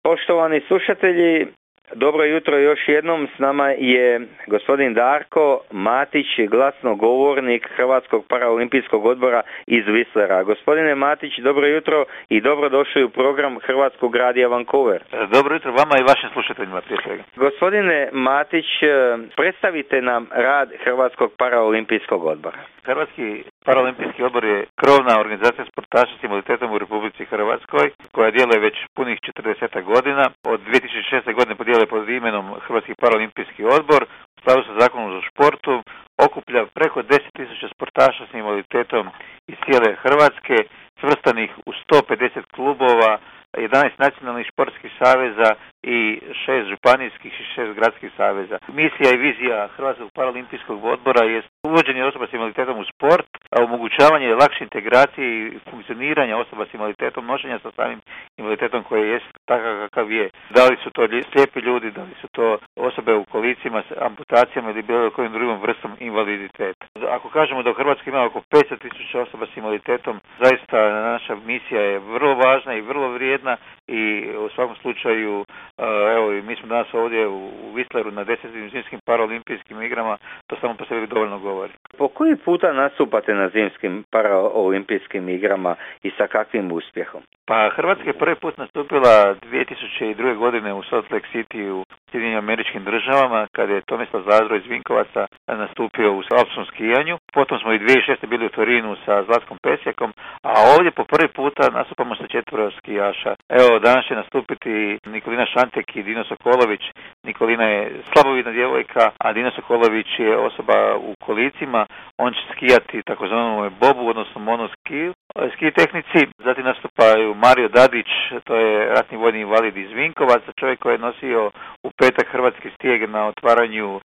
Poštovani slušatelji, dobro jutro još jednom. S nama je gospodin Darko Matić, glasnogovornik Hrvatskog paraolimpijskog odbora iz Whistlera. Gospodine Matić, dobro jutro i dobrodošli u program Hrvatskog radija Vancouver. Dobro jutro vama i vašim slušateljima prije svega. Gospodine Matić, predstavite nam rad Hrvatskog paraolimpijskog odbora. Hrvatski paraolimpijski odbor je krovna organizacija sportaša s invaliditetom u Republici Hrvatskoj, koja djeluje već punih 40 godina. Od 2006. godine podijeluje pod imenom Hrvatski paraolimpijski odbor. U skladu sa zakonom o športu okuplja preko 10.000 sportaša s invaliditetom iz cijele Hrvatske, svrstanih u 150 klubova, 11 nacionalnih športskih saveza i 6 županijskih i 6 gradskih saveza. Misija i vizija Hrvatskog paraolimpijskog odbora je uvođenje osoba s invaliditetom u sport, a omogućavanje lakše integracije i funkcioniranja osoba s invaliditetom, nošenja sa samim invaliditetom koji je takav kakav je. Da li su to slijepi ljudi, da li su to osobe u kolicima s amputacijama ili bilo kojim drugom vrstom invaliditeta. Ako kažemo da u Hrvatskoj ima oko 500.000 osoba s invaliditetom, zaista naša misija je vrlo važna i vrlo vrijedna i u svakom slučaju, evo, mi smo danas ovdje u Whistleru na 10. zimskim paraolimpijskim igrama, to samo po sebi dovoljno govori. Po koji puta nastupate na zimskim paraolimpijskim igrama i sa kakvim uspjehom? Pa Hrvatska je prvi put nastupila 2002. godine u Salt Lake City u Sjedinjenim Američkim Državama, kada je Tomislav Zadro iz Vinkovaca nastupio u alpskom skijanju. Potom smo i 2006. bili u Torinu sa Zlatkom Pesjakom, a ovdje po prvi puta nastupamo sa 4 skijaša. Evo, danas će nastupiti Nikolina Šantek i Dino Sokolović. Nikolina je slabovidna djevojka, a Dino Sokolović je osoba u kolicima. On će skijati takozvanom bobu, odnosno monoskiju, ski tehnici. Zatim nastupaju Mario Dadić, to je ratni vojni invalid iz Vinkovaca, čovjek koji je nosio u petak hrvatski stijeg na otvaranju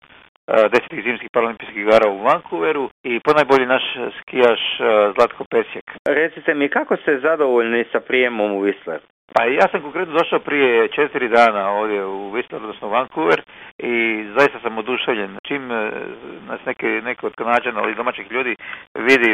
10. zimskih paraolimpijskih igara u Vancouveru i ponajbolji naš skijaš Zlatko Pesjak. Recite mi, kako ste zadovoljni sa prijemom u Whistler? Pa ja sam konkretno došao prije 4 dana ovdje u Whistler, odnosno Vancouver, i zaista sam oduševljen. Čim nas neki od Kanađana ali domaćih ljudi vidi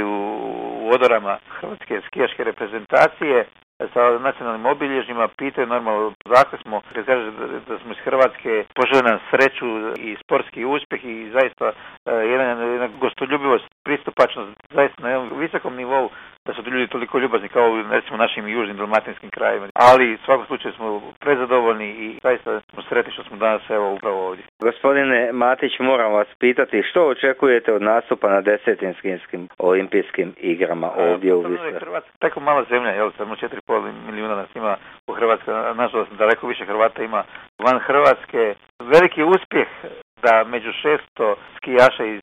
u odorama hrvatske skijaške reprezentacije sa nacionalnim obilježjima, pitaju normalno zakle smo, kaže da smo iz Hrvatske, požele nam sreću i sportski uspjeh i zaista jedna gostoljubivost, pristupačnost zaista na jednom visokom nivou, da su ljudi toliko ljubazni kao recimo našim južnim dalmatinskim krajevima. Ali u svakom slučaju smo prezadovoljni i zaista smo sretni što smo danas evo upravo ovdje. Gospodine Matić, moram vas pitati što očekujete od nastupa na 10. zimskim olimpijskim igrama ovdje u Whistleru? Hrvatska tako mala zemlja, jel, samo 4,5 milijuna nas ima u Hrvatskoj, nažalost daleko više Hrvata ima van Hrvatske. Veliki uspjeh da među 600 skijaša iz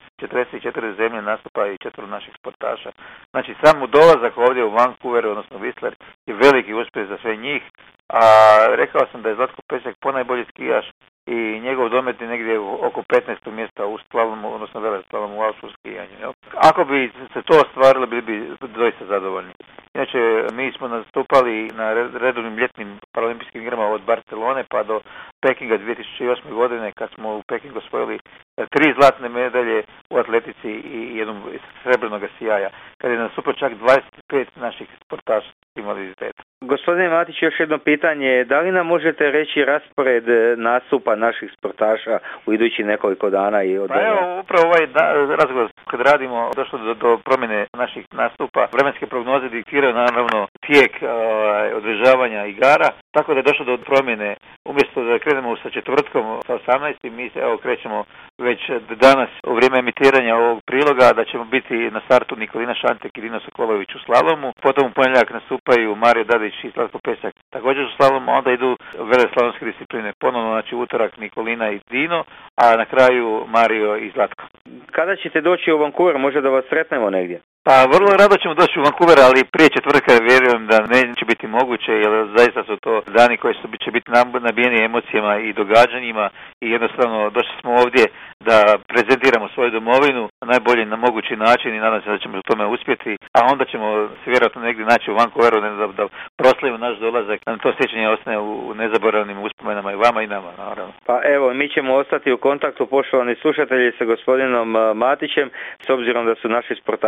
44 zemlje nastupa i 4 naših sportaša. Znači, samo dolazak ovdje u Vancouver, odnosno Whistler, je veliki uspjeh za sve njih. A rekao sam da je Zlatko Pesjak ponajbolji skijaš i njegov domet je negdje oko 15. mjesta u slalomu, odnosno veleslalomu u alpskom skijanju. Jel? Ako bi se to ostvarilo, bili bi doista zadovoljni. Inače, mi smo nastupali na redovnim ljetnim paraolimpijskim igrama od Barcelone pa do Pekinga 2008. godine, kad smo u Pekingu osvojili 3 zlatne medalje u atletici i jednog srebrnog sjaja, kad je nastupilo čak 25 naših sportaša s invaliditetom. Gospodine Matić, još jedno pitanje. Da li nam možete reći raspored nastupa naših sportaša u idući nekoliko dana? Pa evo, upravo ovaj razgovor kad radimo došlo do promjene naših nastupa. Vremenske prognoze diktiraju naravno tijek održavanja igara, tako da je došlo do promjene. Umjesto da krenemo sa četvrtkom sa 18. mi evo krećemo već danas u vrijeme emitiranja ovog priloga da ćemo biti na startu Nikolina Šantek i Dino Sokolović u slalomu. Potom u ponedjeljak nastupaju Mario Dadić i Zlatko Pesjak također u slalomu, onda idu veleslalomske discipline. Ponovno, znači utorak Nikolina i Dino, a na kraju Mario i Zlatko. Kada ćete doći u Vancouver, možda da vas sretnemo negdje? Pa vrlo rado ćemo doći u Vancouver, ali prije četvrtka vjerujem da neće biti moguće, jer zaista su to dani koji će biti nabijeni emocijama i događanjima i jednostavno došli smo ovdje da prezentiramo svoju domovinu na najbolji na mogući način i nadam se da ćemo u tome uspjeti, a onda ćemo se vjerojatno negdje naći u Vancouveru da proslavimo naš dolazak, da to sjećanje ostane u nezaboravnim uspomenama i vama i nama, naravno. Pa evo, mi ćemo ostati u kontaktu, poštovani slušatelji, sa gospodinom Matićem, s obzirom da su naši sportaši u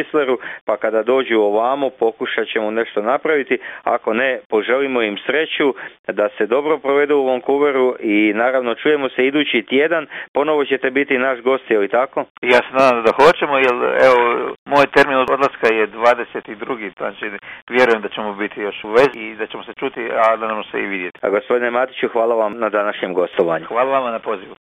Whistleru, pa kada dođu ovamo pokušat ćemo nešto napraviti, ako ne poželimo im sreću da se dobro provedu u Vancouveru i naravno čujemo se idući tjedan, ponovo ćete biti naš gost, je li tako? Ja se nadam da hoćemo, jer evo, moj termin odlaska je 22. Znači vjerujem da ćemo biti još u vezi i da ćemo se čuti, a da nam se i vidjeti. A gospodine Matiću, hvala vam na današnjem gostovanju. Hvala vam na pozivu.